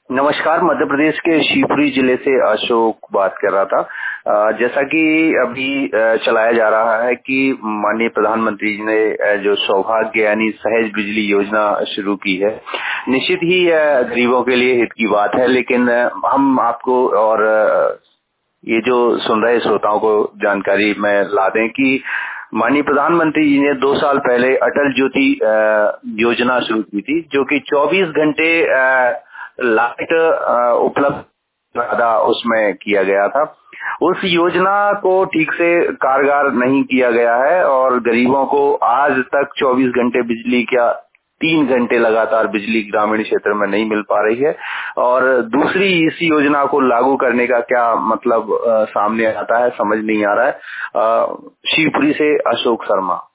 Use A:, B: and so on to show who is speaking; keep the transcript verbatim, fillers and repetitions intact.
A: नमस्कार। मध्य प्रदेश के शिवपुरी जिले से अशोक बात कर रहा था। अ, जैसा कि अभी अ, चलाया जा रहा है कि माननीय प्रधानमंत्री जी ने अ, जो सौभाग्य यानी सहज बिजली योजना शुरू की है, निश्चित ही अ, गरीबों के लिए हित की बात है। लेकिन अ, हम आपको और अ, ये जो सुन रहे श्रोताओं को जानकारी में ला दें कि माननीय प्रधानमंत्री जी ने दो साल पहले अटल ज्योति अ, योजना शुरू की थी, जो कि चौबीस घंटे अ, लाइट अ, उपलब्ध ज्यादा उसमें किया गया था। उस योजना को ठीक से कारगर नहीं किया गया है और गरीबों को आज तक चौबीस घंटे बिजली क्या तीन घंटे लगातार बिजली ग्रामीण क्षेत्र में नहीं मिल पा रही है। और दूसरी इस योजना को लागू करने का क्या मतलब अ, सामने आता है, समझ नहीं आ रहा है। अ, शिवपुरी से अशोक शर्मा।